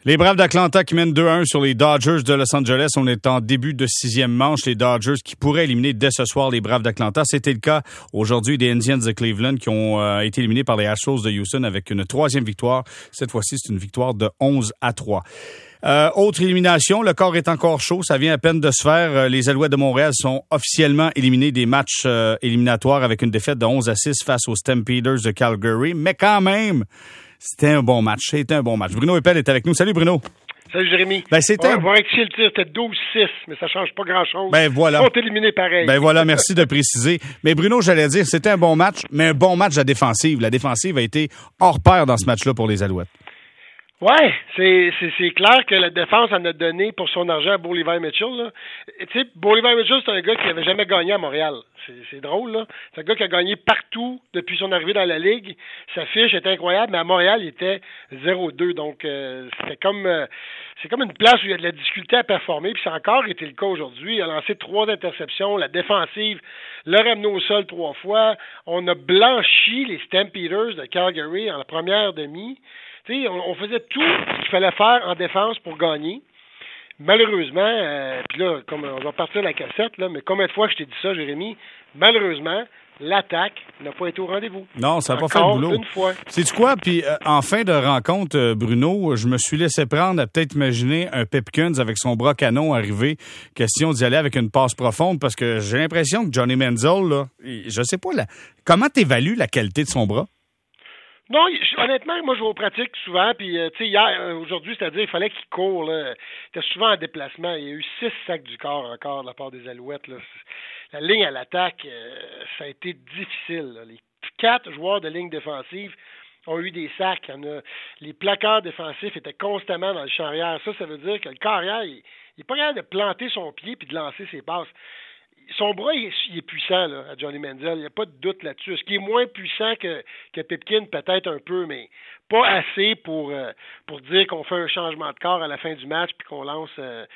Les Braves d'Atlanta qui mènent 2-1 sur les Dodgers de Los Angeles. On est en début de 6e manche. Les Dodgers qui pourraient éliminer dès ce soir les Braves d'Atlanta. C'était le cas aujourd'hui des Indians de Cleveland qui ont été éliminés par les Astros de Houston avec une 3e victoire. Cette fois-ci, c'est une victoire de 11-3. Autre élimination, le corps est encore chaud. Ça vient à peine de se faire. Les Alouettes de Montréal sont officiellement éliminés des matchs éliminatoires avec une défaite de 11-6 face aux Stampeders de Calgary. Mais quand même, c'était un bon match. Bruno Eppel est avec nous. Salut Bruno. Salut Jérémy. On va rectifier le tir, c'était 12-6, mais ça change pas grand-chose. Voilà. Ils sont éliminés pareil. Merci de préciser. Mais Bruno, j'allais dire, c'était un bon match, mais un bon match à défensive. La défensive a été hors pair dans ce match-là pour les Alouettes. Ouais, c'est clair que la défense en a donné pour son argent à Beau Levi Mitchell. Tu sais, Beau Levi Mitchell, c'est un gars qui n'avait jamais gagné à Montréal. C'est drôle, là. C'est un gars qui a gagné partout depuis son arrivée dans la Ligue. Sa fiche était incroyable, mais à Montréal, il était 0-2. Donc, c'est comme une place où il y a de la difficulté à performer, puis ça a encore été le cas aujourd'hui. Il a lancé 3 interceptions. La défensive l'a ramené au sol 3 fois. On a blanchi les Stampeders de Calgary en la première demi. Tu sais, on faisait tout ce qu'il fallait faire en défense pour gagner. Malheureusement, puis là, comme on va partir de la cassette, là, mais combien de fois je t'ai dit ça, Jérémy? Malheureusement, l'attaque n'a pas été au rendez-vous. Non, ça n'a pas fait le boulot. Une fois. Sais-tu quoi? Puis en fin de rencontre, Bruno, je me suis laissé prendre à peut-être imaginer un Pipkins avec son bras canon arrivé. Question d'y aller avec une passe profonde parce que j'ai l'impression que Johnny Manziel, là, je sais pas, comment t'évalues la qualité de son bras? Non, honnêtement, moi, je vais aux pratiques souvent, puis, tu sais, hier, aujourd'hui, c'est-à-dire, il fallait qu'il court, là. Il était souvent en déplacement. Il y a eu 6 sacs du corps encore de la part des Alouettes, là. La ligne à l'attaque, ça a été difficile, là. Les 4 joueurs de ligne défensive ont eu des sacs. Les plaqueurs défensifs étaient constamment dans le champ arrière. Ça veut dire que le corps arrière, il n'est pas capable de planter son pied puis de lancer ses passes. Son bras, il est puissant, là, à Johnny Manziel. Il n'y a pas de doute là-dessus. Est-ce qu'il est moins puissant que Pipkin? Peut-être un peu, mais pas assez pour dire qu'on fait un changement de corps à la fin du match puis qu'on lance,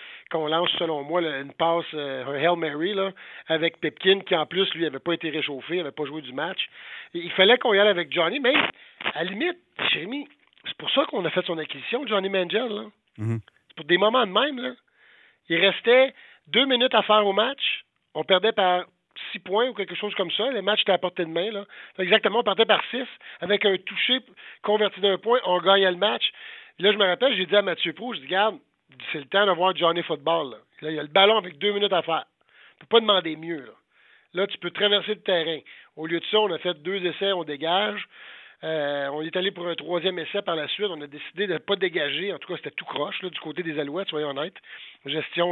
selon moi, une passe, un Hail Mary, là, avec Pipkin, qui en plus, lui, n'avait pas été réchauffé, n'avait pas joué du match. Et il fallait qu'on y aille avec Johnny, mais à la limite, Jérémy, c'est pour ça qu'on a fait son acquisition, Johnny Manziel, là. Mm-hmm. C'est pour des moments de même, là. Il restait 2 minutes à faire au match. On perdait par 6 points ou quelque chose comme ça. Le match était à portée de main, là. Exactement, on partait par 6. Avec un touché converti d'un point, on gagnait le match. Et là, je me rappelle, j'ai dit à Mathieu Proulx, je dis, regarde, c'est le temps de voir Johnny Football, là. Là, il y a le ballon avec 2 minutes à faire. Tu peux pas demander mieux, là. Là, tu peux traverser le terrain. Au lieu de ça, on a fait 2 essais, on dégage. On est allé pour un 3e essai par la suite. On a décidé de ne pas dégager. En tout cas, c'était tout croche là, du côté des Alouettes, soyons honnêtes. Gestion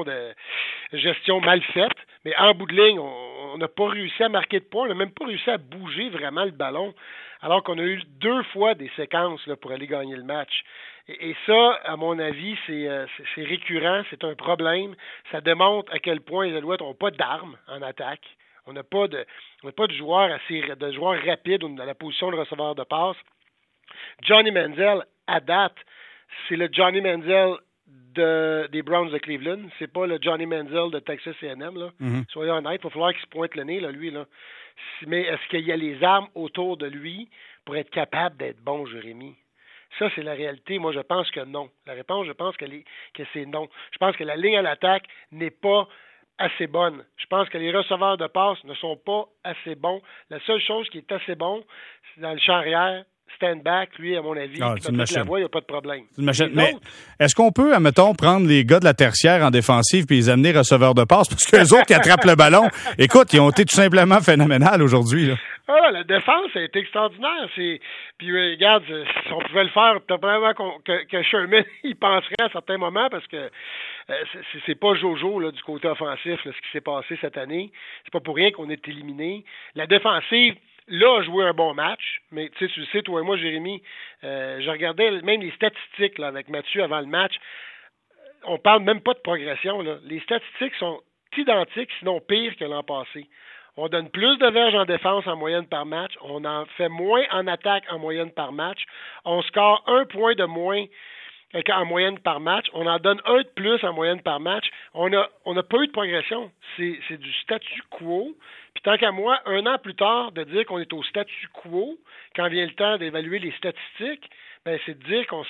mal faite. Mais en bout de ligne, on n'a pas réussi à marquer de points. On n'a même pas réussi à bouger vraiment le ballon. Alors qu'on a eu 2 fois des séquences là, pour aller gagner le match. Et ça, à mon avis, c'est récurrent. C'est un problème. Ça démontre à quel point les Alouettes n'ont pas d'armes en attaque. On n'a pas de joueurs rapides dans la position de receveur de passe. Johnny Manziel, à date, c'est le Johnny Manziel des Browns de Cleveland. C'est pas le Johnny Manziel de Texas A&M. Là. Mm-hmm. Soyons honnêtes, il va falloir qu'il se pointe le nez, là, lui. Là. Mais est-ce qu'il y a les armes autour de lui pour être capable d'être bon, Jérémy? Ça, c'est la réalité. Moi, je pense que non. La réponse, je pense que c'est non. Je pense que la ligne à l'attaque n'est pas assez bonne. Je pense que les receveurs de passe ne sont pas assez bons. La seule chose qui est assez bon, c'est dans le champ arrière, stand back, lui, à mon avis, la voix, il n'y a pas de problème. C'est une machine. Mais est-ce qu'on peut, admettons, prendre les gars de la tertiaire en défensive puis les amener receveurs de passe parce qu'eux autres qui attrapent le ballon, écoute, ils ont été tout simplement phénoménales aujourd'hui, là. Ah, la défense a été extraordinaire. Puis regarde, si on pouvait le faire, probablement que Sherman y penserait à certains moments parce que c'est pas Jojo là, du côté offensif là, ce qui s'est passé cette année. C'est pas pour rien qu'on est éliminé. La défensive, là, a joué un bon match, mais tu le sais, toi et moi, Jérémy, je regardais même les statistiques là, avec Mathieu avant le match. On parle même pas de progression. Là. Les statistiques sont identiques, sinon pires que l'an passé. On donne plus de verges en défense en moyenne par match. On en fait moins en attaque en moyenne par match. On score 1 point de moins en moyenne par match. On en donne 1 de plus en moyenne par match. On n'a pas eu de progression. C'est du statu quo. Puis tant qu'à moi, 1 an plus tard, de dire qu'on est au statu quo, quand vient le temps d'évaluer les statistiques, ben, c'est de dire qu'on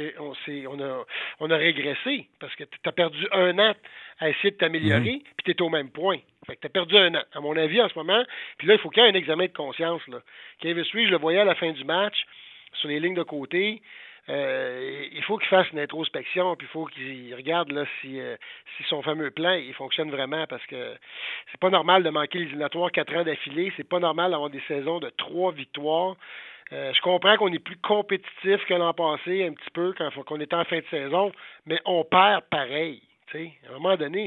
a régressé parce que tu as perdu un an à essayer de t'améliorer, puis tu es au même point. Fait que tu as perdu un an, à mon avis, en ce moment. Puis là, il faut qu'il y ait un examen de conscience. Là. Kavis Reed, je le voyais à la fin du match, sur les lignes de côté. Il faut qu'il fasse une introspection, puis il faut qu'il regarde là, si son fameux plan il fonctionne vraiment, parce que c'est pas normal de manquer les éliminatoires 4 ans d'affilée. C'est pas normal d'avoir des saisons de 3 victoires. Je comprends qu'on est plus compétitif que l'an passé, un petit peu, quand on était en fin de saison, mais on perd pareil. T'sais. À un moment donné,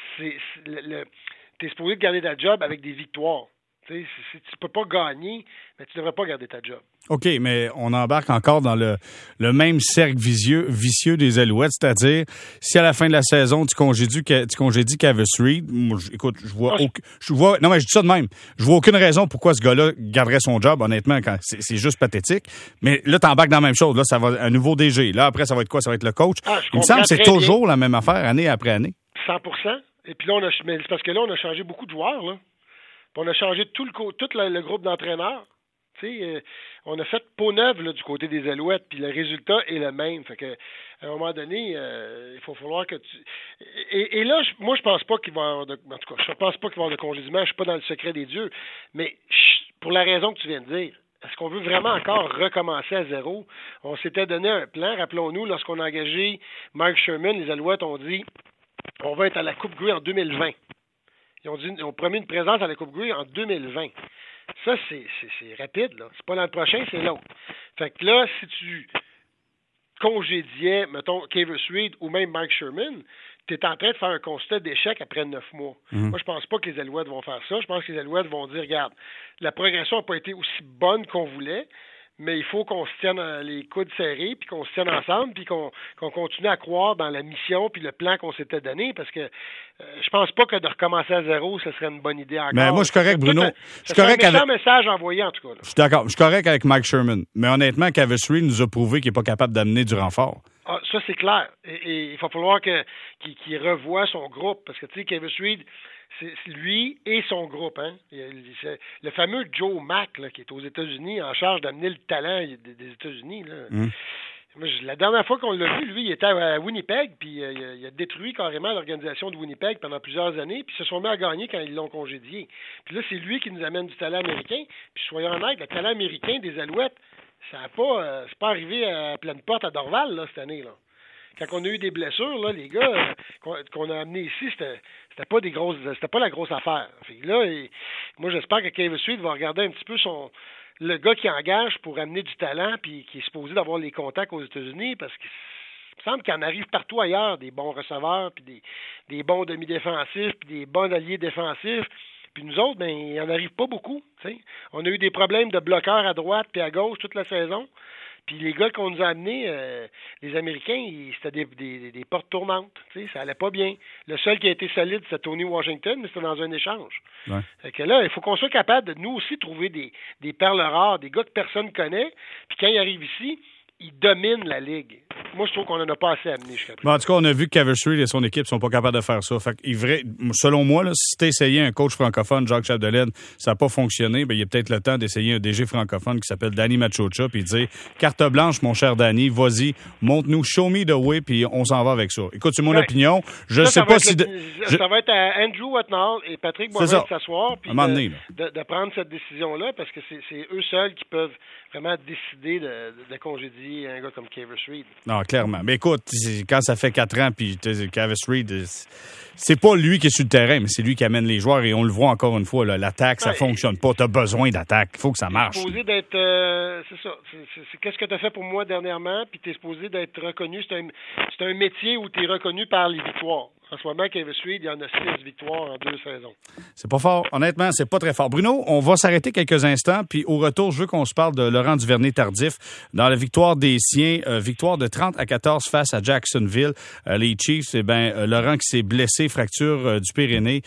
t'es supposé de garder ta job avec des victoires. Si tu peux pas gagner, mais tu devrais pas garder ta job. OK, mais on embarque encore dans le même cercle vicieux des Alouettes, c'est-à-dire, si à la fin de la saison, tu congédies Kavis Reed, moi, écoute, je vois non, mais je dis ça de même. Je vois aucune raison pourquoi ce gars-là garderait son job, honnêtement, quand c'est juste pathétique. Mais là, t'embarques dans la même chose. Là, ça va un nouveau DG. Là, après, ça va être quoi? Ça va être le coach. Il me semble que c'est toujours la même affaire, année après année. 100%. Et puis là, mais c'est parce que là, on a changé beaucoup de joueurs, là. Puis on a changé tout le groupe d'entraîneurs. On a fait peau neuve là, du côté des Alouettes, puis le résultat est le même. Fait que à un moment donné, il faut falloir que tu. Et là, moi, je pense pas qu'il va y avoir en tout cas, je pense pas qu'il va y avoir de congédiement. Je suis pas dans le secret des dieux. Mais pour la raison que tu viens de dire, est-ce qu'on veut vraiment encore recommencer à zéro? On s'était donné un plan. Rappelons-nous, lorsqu'on a engagé Mark Sherman, les Alouettes ont dit on va être à la Coupe Grey en 2020. Ils ont promis une présence à la Coupe Grey en 2020. Ça, c'est rapide, là. C'est pas l'an prochain, c'est l'autre. Fait que là, si tu congédiais, mettons, Kavis Reed ou même Mike Sherman, tu es en train de faire un constat d'échec après 9 mois. Moi, je pense pas que les Alouettes vont faire ça. Je pense que les Alouettes vont dire, regarde, la progression n'a pas été aussi bonne qu'on voulait, mais il faut qu'on se tienne les coudes serrés, puis qu'on se tienne ensemble, puis qu'on continue à croire dans la mission puis le plan qu'on s'était donné, parce que je pense pas que de recommencer à zéro, ce serait une bonne idée encore. Mais moi, je suis correct, Bruno. C'est un message envoyé, en tout cas. Là. Je suis d'accord. Je suis correct avec Mike Sherman. Mais honnêtement, Kavis Reed nous a prouvé qu'il n'est pas capable d'amener du renfort. Ah, ça, c'est clair. Et il va falloir qu'il revoie son groupe, parce que, tu sais, Kavis Reed, c'est lui et son groupe. Hein? Le fameux Joe Mack, là, qui est aux États-Unis, en charge d'amener le talent des États-Unis. Là. La dernière fois qu'on l'a vu, lui, il était à Winnipeg, puis il a détruit carrément l'organisation de Winnipeg pendant plusieurs années, puis ils se sont mis à gagner quand ils l'ont congédié. Puis là, c'est lui qui nous amène du talent américain. Puis soyons honnêtes, le talent américain des Alouettes, c'est pas arrivé à pleine porte à Dorval, là, cette année, là. Quand on a eu des blessures, là, les gars qu'on a amenés ici, c'était pas la grosse affaire. Fait que là, moi, j'espère que Kavis Reed va regarder un petit peu le gars qui engage pour amener du talent, puis qui est supposé d'avoir les contacts aux États-Unis, parce qu'il me semble qu'il en arrive partout ailleurs, des bons receveurs, puis des bons demi-défensifs, puis des bons alliés défensifs. Puis nous autres, ben, il n'en arrive pas beaucoup. T'sais. On a eu des problèmes de bloqueurs à droite puis à gauche toute la saison. Puis les gars qu'on nous a amenés, les Américains, c'était des portes tournantes. Ça allait pas bien. Le seul qui a été solide, c'était Tony Washington, mais c'était dans un échange. Ouais. Fait que là, il faut qu'on soit capable de nous aussi trouver des perles rares, des gars que personne connaît. Puis quand ils arrivent ici, ils dominent la Ligue. Moi, je trouve qu'on n'en a pas assez amené jusqu'à présent. En tout cas, on a vu que Kavis Reed et son équipe sont pas capables de faire ça. Fait que, selon moi, là, si tu essayé un coach francophone, Jacques Chapdelaine, ça n'a pas fonctionné, ben, il y a peut-être le temps d'essayer un DG francophone qui s'appelle Danny Machocha, puis dire carte blanche, mon cher Danny, vas-y, montre-nous, show me the way, puis on s'en va avec ça. Écoute, c'est mon opinion. Je sais pas si... Ça va être à Andrew Watnall et Patrick Boivin de s'asseoir, puis de prendre cette décision-là, parce que c'est eux seuls qui peuvent vraiment décider de congédier un gars comme Kavis Reed. Non, clairement. Mais écoute, quand ça fait 4 ans, puis Kavis Reed, c'est pas lui qui est sur le terrain, mais c'est lui qui amène les joueurs, et on le voit encore une fois, là, l'attaque, ça fonctionne pas. T'as besoin d'attaque. Il faut que ça marche. T'es supposé d'être... c'est ça. C'est qu'est-ce que t'as fait pour moi dernièrement, puis t'es supposé d'être reconnu. C'est un métier où t'es reconnu par les victoires. En ce moment, Kavis Reed, il y en a 6 victoires en 2 saisons. C'est pas fort. Honnêtement, c'est pas très fort. Bruno, on va s'arrêter quelques instants, puis au retour, je veux qu'on se parle de Laurent Duvernay-Tardif dans la victoire des siens, victoire de 30-14 face à Jacksonville. Les Chiefs, Laurent qui s'est blessé, fracture du périnée.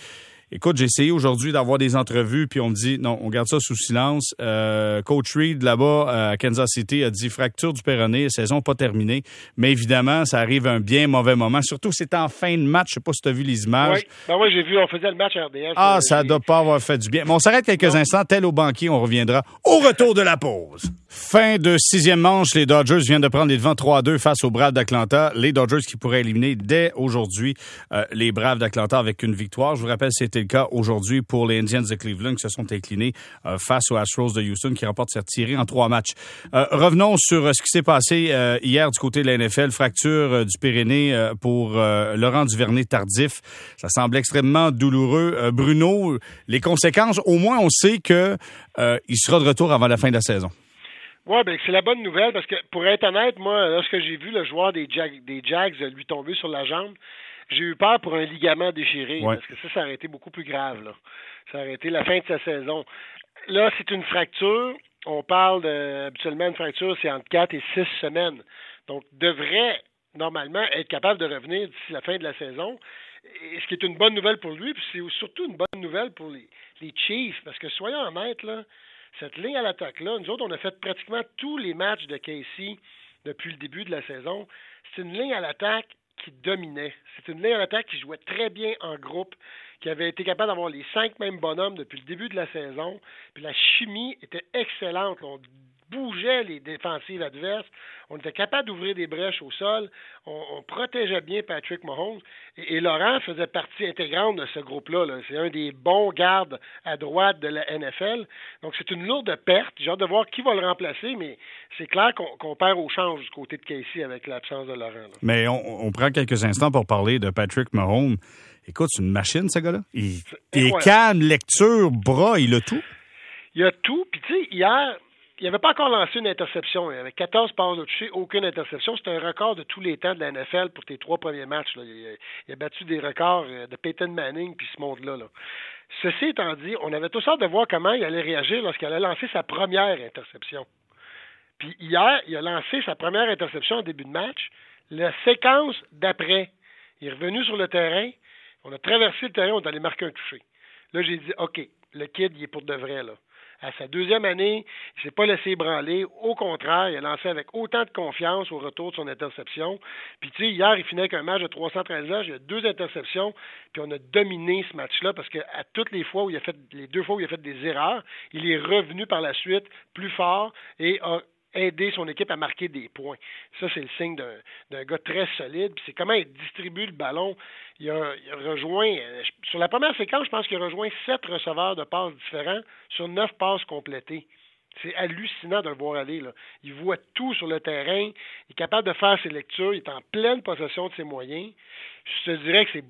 Écoute, j'ai essayé aujourd'hui d'avoir des entrevues, puis on me dit, non, on garde ça sous silence. Coach Reed, là-bas, à Kansas City, a dit fracture du péroné, saison pas terminée. Mais évidemment, ça arrive à un bien mauvais moment. Surtout, c'est en fin de match. Je sais pas si tu as vu les images. Oui, j'ai vu, on faisait le match à RDS. Ah, ça doit pas avoir fait du bien. Mais on s'arrête quelques instants. Tel au banquier, on reviendra au retour de la pause. Fin de 6e manche. Les Dodgers viennent de prendre les devants 3-2 face aux Braves d'Atlanta. Les Dodgers qui pourraient éliminer dès aujourd'hui les Braves d'Atlanta avec une victoire. Je vous rappelle, c'était le cas aujourd'hui pour les Indians de Cleveland qui se sont inclinés face aux Astros de Houston qui remportent cette série en 3 matchs. Revenons sur ce qui s'est passé hier du côté de la NFL. Fracture du périnée pour Laurent Duvernay-Tardif. Ça semble extrêmement douloureux. Bruno, les conséquences, au moins on sait que il sera de retour avant la fin de la saison. Oui, ben c'est la bonne nouvelle parce que, pour être honnête, moi, lorsque j'ai vu le joueur des Jags lui tomber sur la jambe, j'ai eu peur pour un ligament déchiré parce que ça aurait été beaucoup plus grave. Là. Ça aurait été la fin de sa saison. Là, c'est une fracture. On parle habituellement, une fracture, c'est entre 4 et 6 semaines. Donc, devrait normalement être capable de revenir d'ici la fin de la saison. Et ce qui est une bonne nouvelle pour lui, puis c'est surtout une bonne nouvelle pour les Chiefs, parce que soyons honnêtes, là, cette ligne à l'attaque-là, nous autres, on a fait pratiquement tous les matchs de Casey depuis le début de la saison. C'est une ligne à l'attaque qui dominait. C'est une ligne à l'attaque qui jouait très bien en groupe, qui avait été capable d'avoir les 5 mêmes bonhommes depuis le début de la saison. Puis la chimie était excellente. On bougeait les défensives adverses. On était capable d'ouvrir des brèches au sol. On protégeait bien Patrick Mahomes. Et Laurent faisait partie intégrante de ce groupe-là. Là. C'est un des bons gardes à droite de la NFL. Donc, c'est une lourde perte. J'ai hâte de voir qui va le remplacer, mais c'est clair qu'on perd au change du côté de Casey avec l'absence de Laurent. Là. Mais on prend quelques instants pour parler de Patrick Mahomes. Écoute, c'est une machine, ce gars-là. Il est calme, lecture, bras, il a tout. Il a tout. Puis, tu sais, hier, il n'avait pas encore lancé une interception. Il avait 14 passes de toucher, aucune interception. C'est un record de tous les temps de la NFL pour tes 3 premiers matchs. Là. Il a battu des records de Peyton Manning puis ce monde-là. Là. Ceci étant dit, on avait tous hâte de voir comment il allait réagir lorsqu'il allait lancer sa première interception. Puis hier, il a lancé sa première interception en début de match. La séquence d'après, il est revenu sur le terrain. On a traversé le terrain, on est allé marquer un toucher. Là, j'ai dit, OK, le kid, il est pour de vrai, là. À sa 2e année, il ne s'est pas laissé ébranler. Au contraire, il a lancé avec autant de confiance au retour de son interception. Puis, tu sais, hier, il finit avec un match de 313 verges. Il y a 2 interceptions. Puis, on a dominé ce match-là parce qu'à toutes les fois où il a fait, les 2 fois où il a fait des erreurs, il est revenu par la suite plus fort et a aider son équipe à marquer des points. Ça, c'est le signe d'un gars très solide. Puis c'est comment il distribue le ballon. Il a rejoint, sur la première séquence, je pense qu'il a rejoint 7 receveurs de passes différents sur 9 passes complétées. C'est hallucinant de le voir aller. Là. Il voit tout sur le terrain. Il est capable de faire ses lectures. Il est en pleine possession de ses moyens. Je te dirais que c'est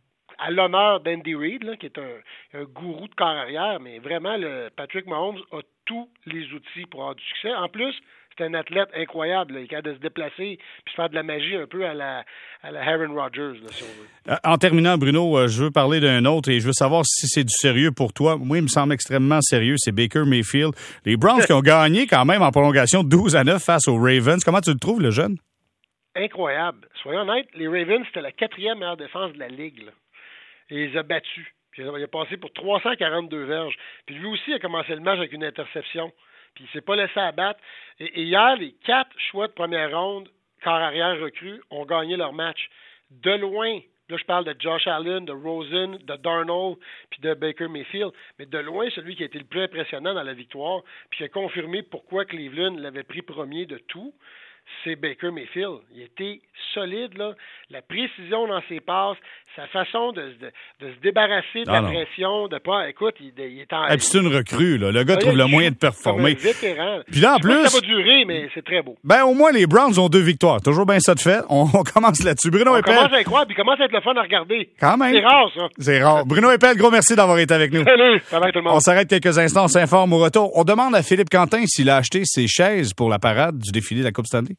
à l'honneur d'Andy Reid, là, qui est un gourou de corps arrière, mais vraiment, Patrick Mahomes a tous les outils pour avoir du succès. En plus, c'est un athlète incroyable. Là. Il est capable de se déplacer puis faire de la magie un peu à la Aaron Rodgers, là, si on veut. En terminant, Bruno, je veux parler d'un autre et je veux savoir si c'est du sérieux pour toi. Moi, il me semble extrêmement sérieux. C'est Baker Mayfield. Les Browns qui ont gagné quand même en prolongation 12-9 face aux Ravens. Comment tu le trouves, le jeune? Incroyable. Soyons honnêtes, les Ravens, c'était la 4e meilleure défense de la Ligue. Là. Et il les a battus. Puis il a passé pour 342 verges. Puis lui aussi a commencé le match avec une interception. Puis il s'est pas laissé abattre. Et hier, les 4 choix de première ronde, corps arrière recrues, ont gagné leur match. De loin, là je parle de Josh Allen, de Rosen, de Darnold, puis de Baker Mayfield, mais de loin, celui qui a été le plus impressionnant dans la victoire, puis qui a confirmé pourquoi Cleveland l'avait pris premier de tout, c'est Baker Mayfield. Il était solide, là. La précision dans ses passes, sa façon de se débarrasser de la pression, de pas... Écoute, il est en... c'est une recrue, là. Le gars trouve le moyen de performer. Comme un vétéran. Puis là, en plus... Ça va durer, mais c'est très beau. Ben, au moins, les Browns ont 2 victoires. Toujours bien ça de fait. On commence là-dessus. Bruno Eppel. On commence à y croire, puis commence à être le fun à regarder. Quand même. C'est rare, ça. C'est rare. Bruno Eppel, gros merci d'avoir été avec nous. Salut. Ça va tout le monde. On s'arrête quelques instants, on s'informe au retour. On demande à Philippe Quentin s'il a acheté ses chaises pour la parade du défilé de la Coupe Stanley.